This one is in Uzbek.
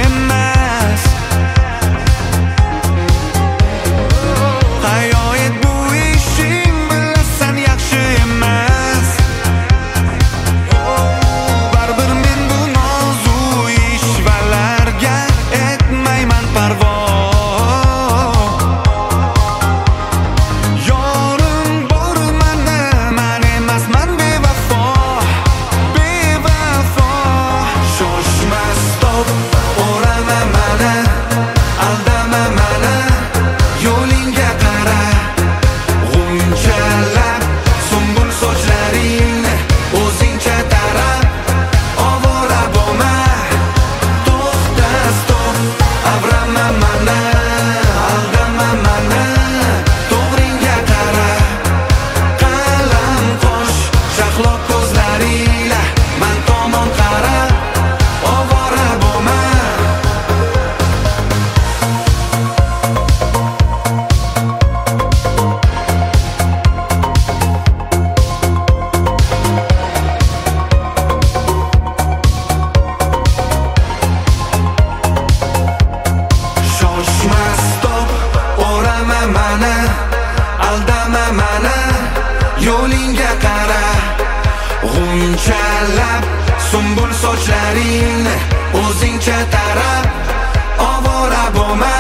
emas. Hayoat bu ishing bilasan yaxshi emas. Baribir men bu nozu ishvalarga etmayman parvo. Yorim bor mani, man emasman bevafo. Shoshmas top, o'rama mani, aldama mani, yo'lingga qara. G'unchalab sumbul sochlaringni o'zingcha tarab. Ovora bo'lma, to'xta stop, avrama mani, aldama mani, to'g'ringga qara. Qalam qo'sh, shahlo ko'zlaringla man tomon qara. Ovora bo'lma. Shoshmas top, o'rama mani, aldama mani, yo'lingga qara. G'unchalab sumbul sochlaringni o'zingcha tarab. Ovora bo'lma.